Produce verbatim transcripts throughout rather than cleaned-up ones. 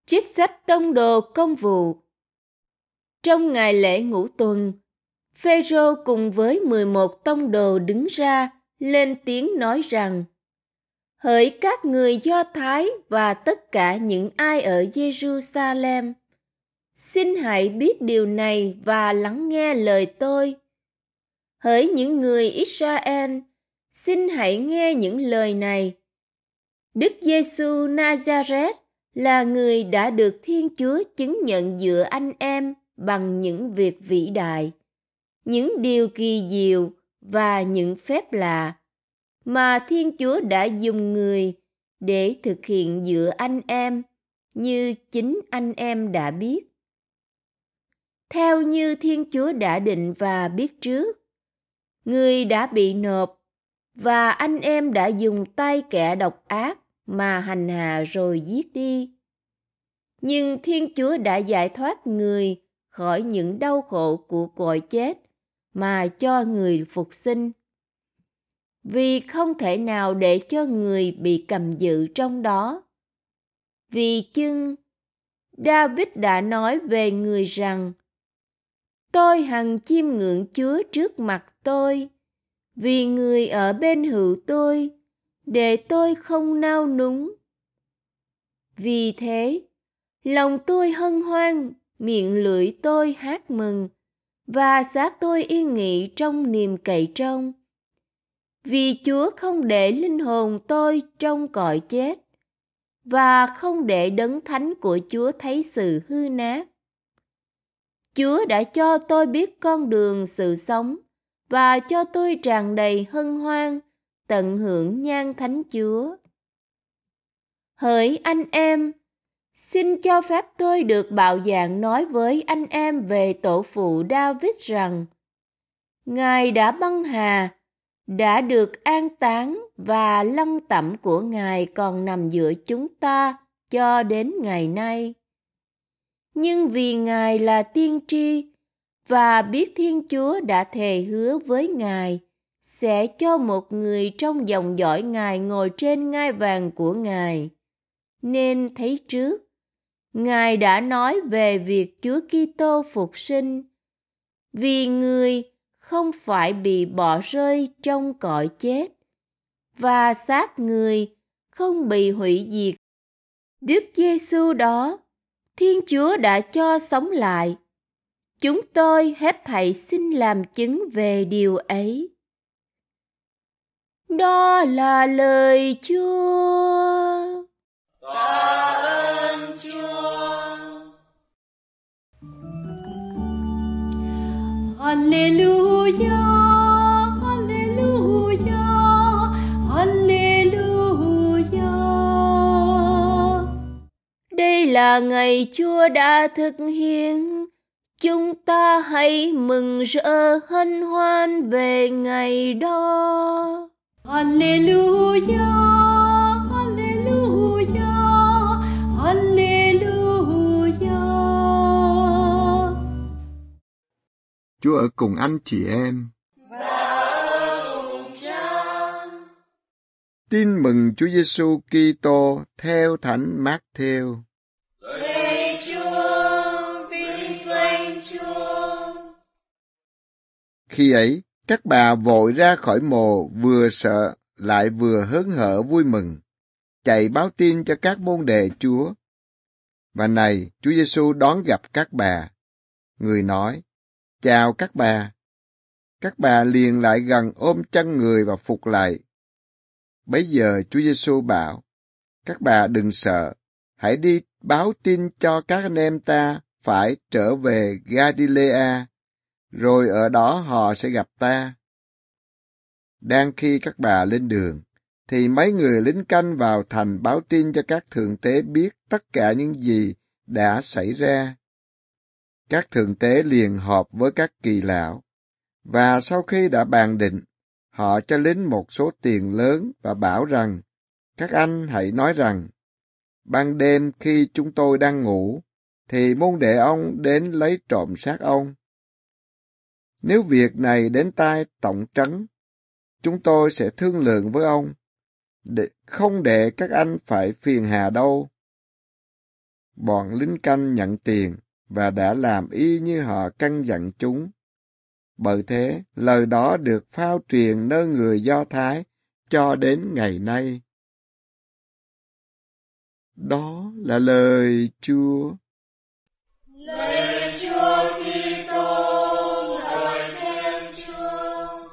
Trích sách Tông đồ Công vụ. Trong ngày lễ Ngũ Tuần, Phêrô cùng với mười một tông đồ đứng ra, lên tiếng nói rằng: Hỡi các người Do Thái và tất cả những ai ở Giê-ru-sa-lem, xin hãy biết điều này và lắng nghe lời tôi. Hỡi những người Israel, xin hãy nghe những lời này. Đức Giê-xu Na-za-rét là người đã được Thiên Chúa chứng nhận giữa anh em bằng những việc vĩ đại, những điều kỳ diệu và những phép lạ mà Thiên Chúa đã dùng người để thực hiện giữa anh em, như chính anh em đã biết. Theo như Thiên Chúa đã định và biết trước, người đã bị nộp và anh em đã dùng tay kẻ độc ác mà hành hạ rồi giết đi. Nhưng Thiên Chúa đã giải thoát người khỏi những đau khổ của cõi chết mà cho người phục sinh. Vì không thể nào để cho người bị cầm giữ trong đó. Vì chưng, David đã nói về người rằng: Tôi hằng chiêm ngưỡng Chúa trước mặt tôi, vì người ở bên hữu tôi, để tôi không nao núng. Vì thế, lòng tôi hân hoan, miệng lưỡi tôi hát mừng, và xác tôi yên nghỉ trong niềm cậy trông. Vì Chúa không để linh hồn tôi trong cõi chết, và không để đấng thánh của Chúa thấy sự hư nát. Chúa đã cho tôi biết con đường sự sống, và cho tôi tràn đầy hân hoan, tận hưởng nhan thánh Chúa. Hỡi anh em, xin cho phép tôi được bạo dạn nói với anh em về tổ phụ David rằng: Ngài đã băng hà, đã được an táng, và lăng tẩm của Ngài còn nằm giữa chúng ta cho đến ngày nay. Nhưng vì Ngài là tiên tri, và biết Thiên Chúa đã thề hứa với Ngài sẽ cho một người trong dòng dõi Ngài ngồi trên ngai vàng của Ngài, nên thấy trước, Ngài đã nói về việc Chúa Kitô phục sinh, vì người không phải bị bỏ rơi trong cõi chết, và xác người không bị hủy diệt. Đức Giê-xu đó, Thiên Chúa đã cho sống lại. Chúng tôi hết thảy xin làm chứng về điều ấy. Đó là lời Chúa. Tạ ơn Chúa. Alleluia, alleluia, alleluia. Đây là ngày Chúa đã thực hiện, chúng ta hãy mừng rỡ hân hoan về ngày đó. Alleluia, alleluia, alleluia. Chúa ở cùng anh chị em. Và ở cùng Cha. Tin mừng Chúa Giêsu Kitô theo Thánh Mát-thêu. Lạy Chúa, vinh danh Chúa. Khi ấy, các bà vội ra khỏi mồ, vừa sợ lại vừa hớn hở vui mừng, chạy báo tin cho các môn đệ Chúa. Và này, Chúa Giêsu đón gặp các bà. Người nói: Chào các bà. Các bà liền lại gần ôm chân người và phục lại. Bấy giờ Chúa Giêsu bảo: Các bà đừng sợ, hãy đi báo tin cho các anh em ta phải trở về Ga-đi-lê-a, rồi ở đó họ sẽ gặp ta. Đang khi các bà lên đường, thì mấy người lính canh vào thành báo tin cho các thượng tế biết tất cả những gì đã xảy ra. Các thượng tế liền họp với các kỳ lão, và sau khi đã bàn định, họ cho lính một số tiền lớn và bảo rằng: Các anh hãy nói rằng, ban đêm khi chúng tôi đang ngủ, thì môn đệ ông đến lấy trộm xác ông. Nếu việc này đến tai tổng trấn, chúng tôi sẽ thương lượng với ông, để không để các anh phải phiền hà đâu. bọn lính canh nhận tiền và đã làm y như họ căn dặn chúng. Bởi thế, lời đó được phao truyền nơi người Do Thái cho đến ngày nay. Đó là lời Chúa. Lạy Chúa Kitô, lời khen Chúa.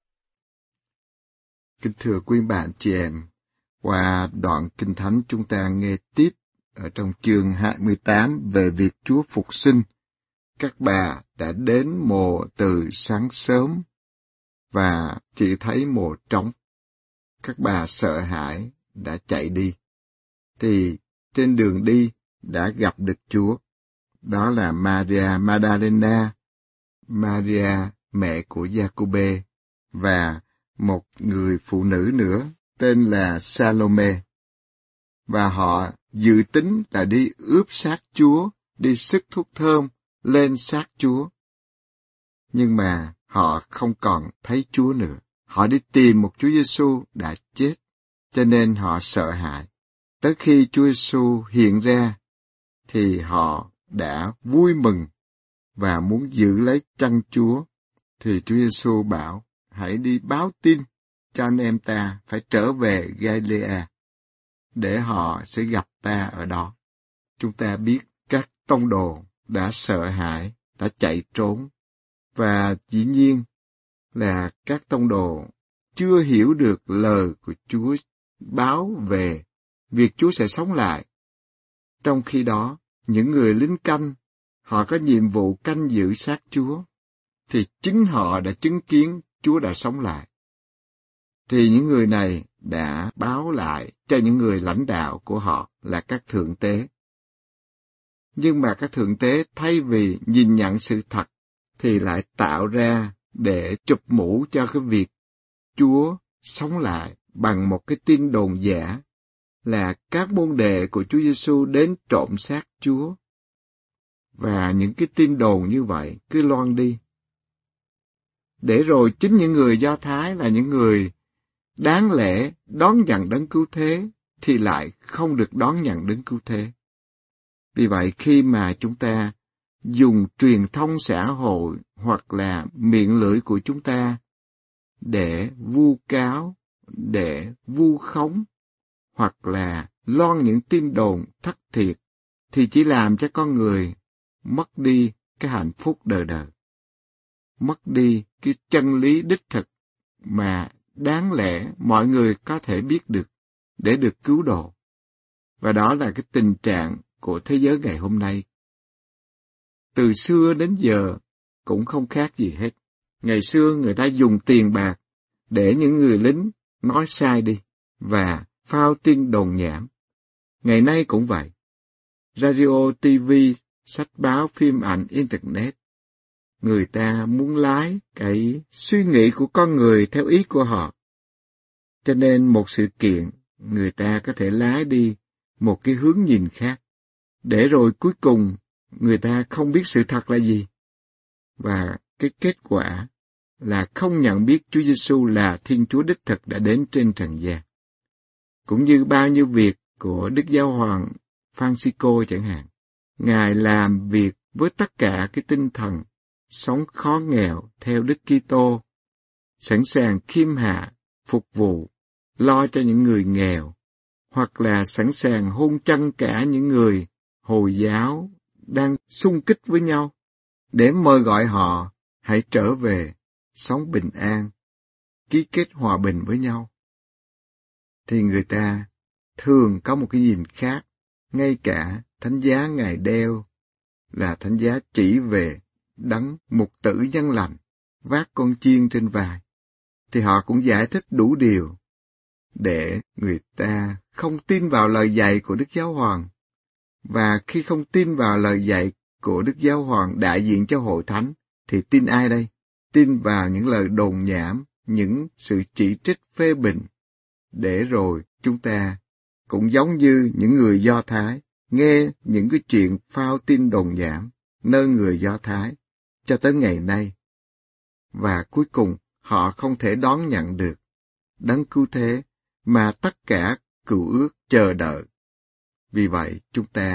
Kính thưa quý bạn chị em, qua đoạn Kinh Thánh chúng ta nghe tiếp ở trong chương hai mươi tám về việc Chúa phục sinh. Các bà đã đến mồ từ sáng sớm và chỉ thấy mồ trống. Các bà sợ hãi đã chạy đi. Thì trên đường đi đã gặp được Chúa. Đó là Maria Magdalena, Maria mẹ của Giacôbê và một người phụ nữ nữa tên là Salome. Và họ dự tính là đi ướp xác Chúa, đi sức thuốc thơm lên xác Chúa. Nhưng mà họ không còn thấy Chúa nữa. Họ đi tìm một Chúa Giêsu đã chết, cho nên họ sợ hãi. Tới khi Chúa Giêsu hiện ra, thì họ đã vui mừng và muốn giữ lấy chân Chúa. Thì Chúa Giêsu bảo, hãy đi báo tin cho anh em ta phải trở về Galilea, để họ sẽ gặp ta ở đó. Chúng ta biết các tông đồ đã sợ hãi, đã chạy trốn. Và dĩ nhiên là các tông đồ chưa hiểu được lời của Chúa báo về việc Chúa sẽ sống lại. Trong khi đó, những người lính canh, họ có nhiệm vụ canh giữ xác Chúa, thì chính họ đã chứng kiến Chúa đã sống lại. Thì những người này đã báo lại cho những người lãnh đạo của họ là các thượng tế. Nhưng mà các thượng tế thay vì nhìn nhận sự thật, thì lại tạo ra để chụp mũ cho cái việc Chúa sống lại bằng một cái tin đồn giả là các môn đệ của Chúa Giêsu đến trộm xác Chúa. Và những cái tin đồn như vậy cứ loan đi. Để rồi chính những người Do Thái là những người đáng lẽ đón nhận đấng cứu thế thì lại không được đón nhận đấng cứu thế. Vì vậy khi mà chúng ta dùng truyền thông xã hội hoặc là miệng lưỡi của chúng ta để vu cáo, để vu khống, hoặc là loan những tin đồn thất thiệt, thì chỉ làm cho con người mất đi cái hạnh phúc đời đời, mất đi cái chân lý đích thực mà đáng lẽ mọi người có thể biết được để được cứu độ. Và đó là cái tình trạng của thế giới ngày hôm nay. Từ xưa đến giờ cũng không khác gì hết. Ngày xưa người ta dùng tiền bạc để những người lính nói sai đi và phao tin đồn nhảm. Ngày nay cũng vậy. Radio, ti vi, sách báo, phim ảnh, Internet. Người ta muốn lái cái suy nghĩ của con người theo ý của họ. Cho nên một sự kiện, người ta có thể lái đi một cái hướng nhìn khác. Để rồi cuối cùng, người ta không biết sự thật là gì. Và cái kết quả là không nhận biết Chúa Giêsu là Thiên Chúa đích thực đã đến trên trần gian. Cũng như bao nhiêu việc của Đức Giáo hoàng Francisco chẳng hạn. Ngài làm việc với tất cả cái tinh thần sống khó nghèo theo Đức Kitô, sẵn sàng khiêm hạ, phục vụ, lo cho những người nghèo, hoặc là sẵn sàng hôn chân cả những người Hồi giáo đang xung kích với nhau, để mời gọi họ hãy trở về, sống bình an, ký kết hòa bình với nhau. Thì người ta thường có một cái nhìn khác, ngay cả thánh giá Ngài đeo là thánh giá chỉ về đấng mục tử nhân lành, vác con chiên trên vai, thì họ cũng giải thích đủ điều để người ta không tin vào lời dạy của Đức Giáo Hoàng. Và khi không tin vào lời dạy của Đức Giáo Hoàng đại diện cho hội thánh, thì tin ai đây? Tin vào những lời đồn nhảm, những sự chỉ trích phê bình, để rồi chúng ta cũng giống như những người Do Thái, nghe những cái chuyện phao tin đồn nhảm nơi người Do Thái cho tới ngày nay. Và cuối cùng họ không thể đón nhận được đấng cứu thế mà tất cả cựu ước chờ đợi. Vì vậy chúng ta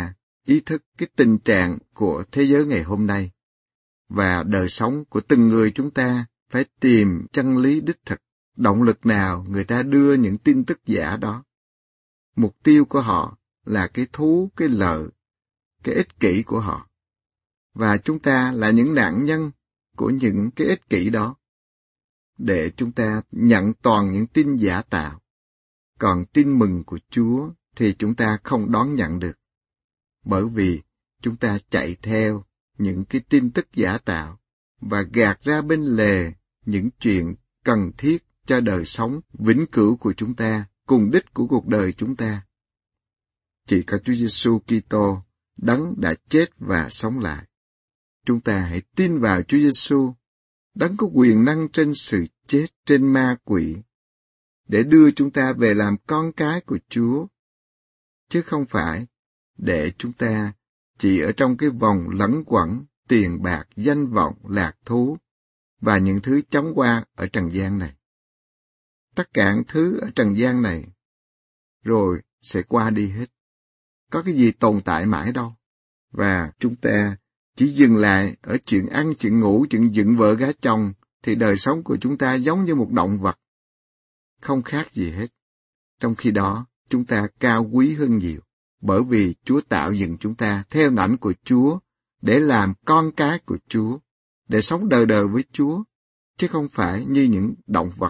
ý thức cái tình trạng của thế giới ngày hôm nay, và đời sống của từng người chúng ta phải tìm chân lý đích thực. Động lực nào người ta đưa những tin tức giả đó? Mục tiêu của họ là cái thú, cái lợi, cái ích kỷ của họ. Và chúng ta là những nạn nhân của những cái ích kỷ đó, để chúng ta nhận toàn những tin giả tạo. Còn tin mừng của Chúa thì chúng ta không đón nhận được, bởi vì chúng ta chạy theo những cái tin tức giả tạo và gạt ra bên lề những chuyện cần thiết cho đời sống vĩnh cửu của chúng ta, cùng đích của cuộc đời chúng ta. Chỉ có Chúa Giêsu Kitô, Đấng đã chết và sống lại. Chúng ta hãy tin vào Chúa Giêsu, Đấng có quyền năng trên sự chết, trên ma quỷ, để đưa chúng ta về làm con cái của Chúa, chứ không phải để chúng ta chỉ ở trong cái vòng lẩn quẩn tiền bạc, danh vọng, lạc thú và những thứ chóng qua ở trần gian này. Tất cả những thứ ở trần gian này rồi sẽ qua đi hết. Có cái gì tồn tại mãi đâu. Và chúng ta chỉ dừng lại ở chuyện ăn, chuyện ngủ, chuyện dựng vợ gả chồng, thì đời sống của chúng ta giống như một động vật, không khác gì hết. Trong khi đó, chúng ta cao quý hơn nhiều, bởi vì Chúa tạo dựng chúng ta theo hình ảnh của Chúa, để làm con cái của Chúa, để sống đời đời với Chúa, chứ không phải như những động vật.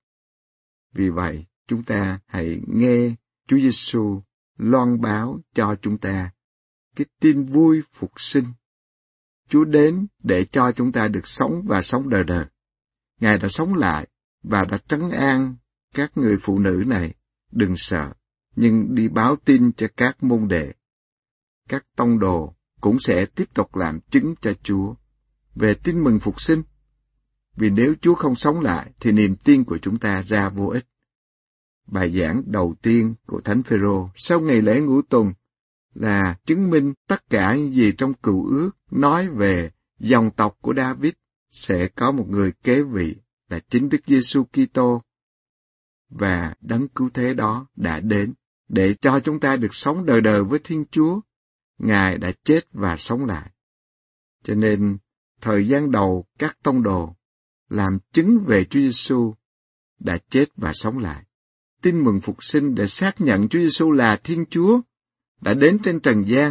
Vì vậy, chúng ta hãy nghe Chúa Giêsu loan báo cho chúng ta cái tin vui phục sinh. Chúa đến để cho chúng ta được sống và sống đời đời. Ngài đã sống lại và đã trấn an các người phụ nữ này, đừng sợ, nhưng đi báo tin cho các môn đệ. Các tông đồ cũng sẽ tiếp tục làm chứng cho Chúa về tin mừng phục sinh. Vì nếu Chúa không sống lại thì niềm tin của chúng ta ra vô ích. Bài giảng đầu tiên của Thánh Phêrô sau ngày lễ ngũ tuần là chứng minh tất cả những gì trong Cựu Ước nói về dòng tộc của David sẽ có một người kế vị là chính Đức Giêsu Kitô, và Đấng Cứu Thế đó đã đến để cho chúng ta được sống đời đời với Thiên Chúa. Ngài đã chết và sống lại. Cho nên thời gian đầu các tông đồ làm chứng về Chúa Giêsu đã chết và sống lại. Tin mừng phục sinh để xác nhận Chúa Giêsu là Thiên Chúa đã đến trên trần gian.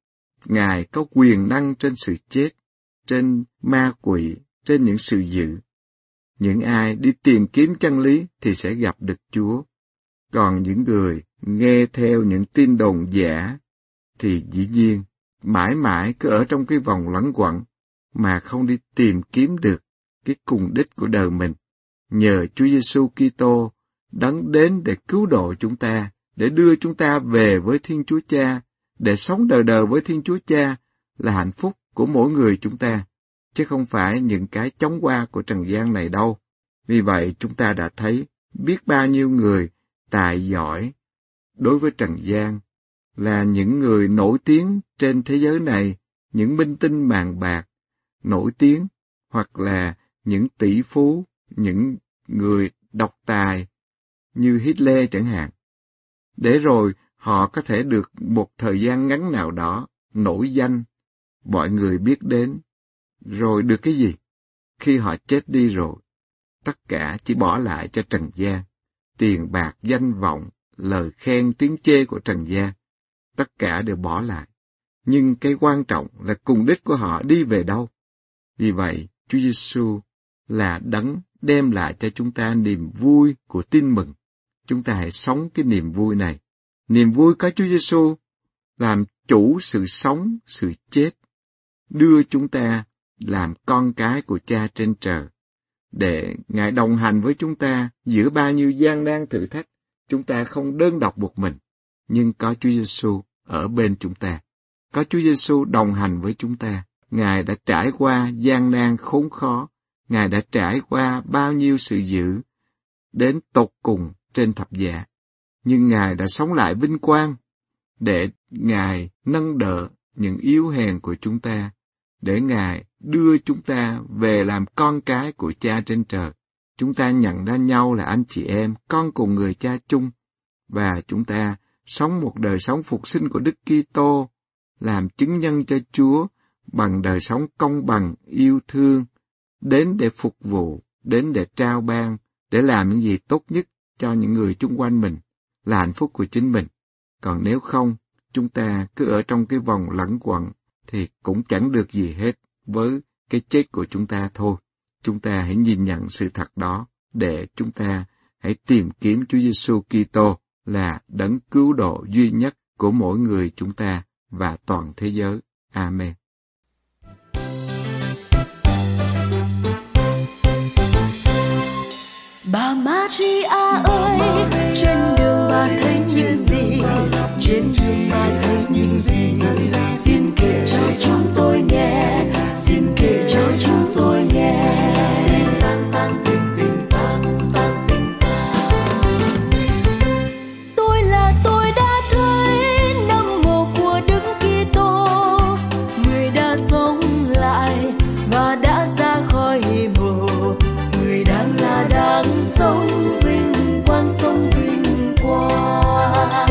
Ngài có quyền năng trên sự chết, trên ma quỷ, trên những sự dữ. Những ai đi tìm kiếm chân lý thì sẽ gặp được Chúa. Còn những người nghe theo những tin đồn giả thì dĩ nhiên mãi mãi cứ ở trong cái vòng lẩn quẩn mà không đi tìm kiếm được cái cùng đích của đời mình. Nhờ Chúa Giêsu Kitô Đấng đến để cứu độ chúng ta, để đưa chúng ta về với Thiên Chúa Cha, để sống đời đời với Thiên Chúa Cha là hạnh phúc của mỗi người chúng ta, chứ không phải những cái chóng qua của trần gian này đâu. Vì vậy chúng ta đã thấy biết bao nhiêu người tài giỏi đối với trần gian, là những người nổi tiếng trên thế giới này, những minh tinh màng bạc nổi tiếng, hoặc là những tỷ phú, những người độc tài như Hitler chẳng hạn, để rồi họ có thể được một thời gian ngắn nào đó nổi danh, mọi người biết đến, rồi được cái gì? Khi họ chết đi rồi, tất cả chỉ bỏ lại cho trần gian, tiền bạc, danh vọng, lời khen, tiếng chê của trần gian, tất cả đều bỏ lại. Nhưng cái quan trọng là cùng đích của họ đi về đâu. Vì vậy, Chúa Giêsu là Đấng đem lại cho chúng ta niềm vui của tin mừng. Chúng ta hãy sống cái niềm vui này. Niềm vui có Chúa Giêsu làm chủ sự sống, sự chết, đưa chúng ta làm con cái của Cha trên trời, để Ngài đồng hành với chúng ta giữa bao nhiêu gian nan thử thách. Chúng ta không đơn độc một mình, nhưng có Chúa Giêsu ở bên chúng ta. Có Chúa Giêsu đồng hành với chúng ta. Ngài đã trải qua gian nan khốn khó, Ngài đã trải qua bao nhiêu sự dữ đến tột cùng trên thập giá, nhưng Ngài đã sống lại vinh quang để Ngài nâng đỡ những yếu hèn của chúng ta, để Ngài đưa chúng ta về làm con cái của Cha trên trời. Chúng ta nhận ra nhau là anh chị em, con cùng người Cha chung, và chúng ta sống một đời sống phục sinh của Đức Kitô làm chứng nhân cho Chúa bằng đời sống công bằng, yêu thương, đến để phục vụ, đến để trao ban, để làm những gì tốt nhất cho những người chung quanh mình, là hạnh phúc của chính mình. Còn nếu không, chúng ta cứ ở trong cái vòng lẩn quẩn, thì cũng chẳng được gì hết với cái chết của chúng ta thôi. Chúng ta hãy nhìn nhận sự thật đó, để chúng ta hãy tìm kiếm Chúa Giêsu Kitô là đấng cứu độ duy nhất của mỗi người chúng ta và toàn thế giới. Amen. Bà Maria ơi, trên đường bà thấy những gì? Trên đường bà thấy những gì? Xin kể cho chúng tôi nghe, xin kể cho chúng tôi nghe. Tôi là tôi đã thấy năm mồ của Đức Kitô, người đã sống lại và đã ra khỏi mồ, người đang là đang sống vinh quang, sống vinh quang.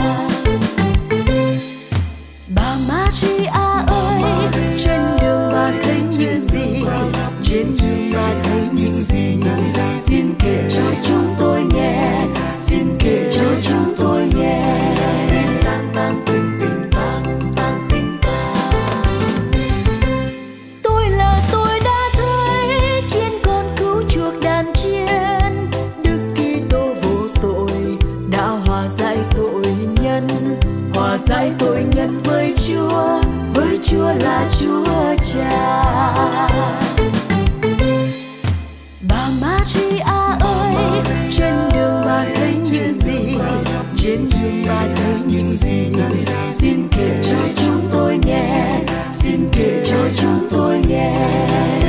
Bà Maria ơi, trên đường bà thấy những gì? Trên đường bà thấy những gì? Xin kể cho chúng tôi nghe, xin kể cho chúng tôi nghe. Tôi là tôi đã thấy chiên con cứu chuộc đàn chiên, Đức Kitô vô tội đã hòa giải tội nhân, hòa giải tội nhân với Chúa, với Chúa là Chúa Cha. Bà Maria ơi, trên đường bà thấy những gì? Trên đường bà thấy những gì? Xin kể cho chúng tôi nghe, xin kể cho chúng tôi nghe.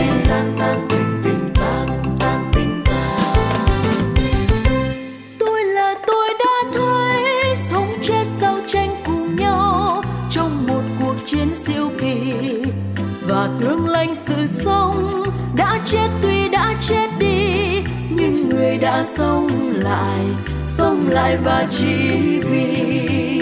Tôi là tôi đã thấy sống chết giao tranh cùng nhau trong một cuộc chiến siêu kỳ, và tướng lãnh sự sống đã chết, tuy đã chết đi, nhưng người đã sống lại, sống lại và chỉ vì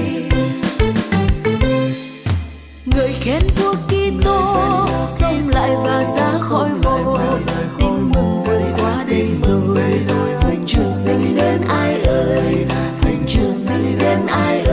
ngợi khen vua Kitô sống lại và ra khỏi mồ. Tin mừng vượt qua đây rồi, phúc trường sinh đến ai ơi, phúc trường sinh đến ai ơi.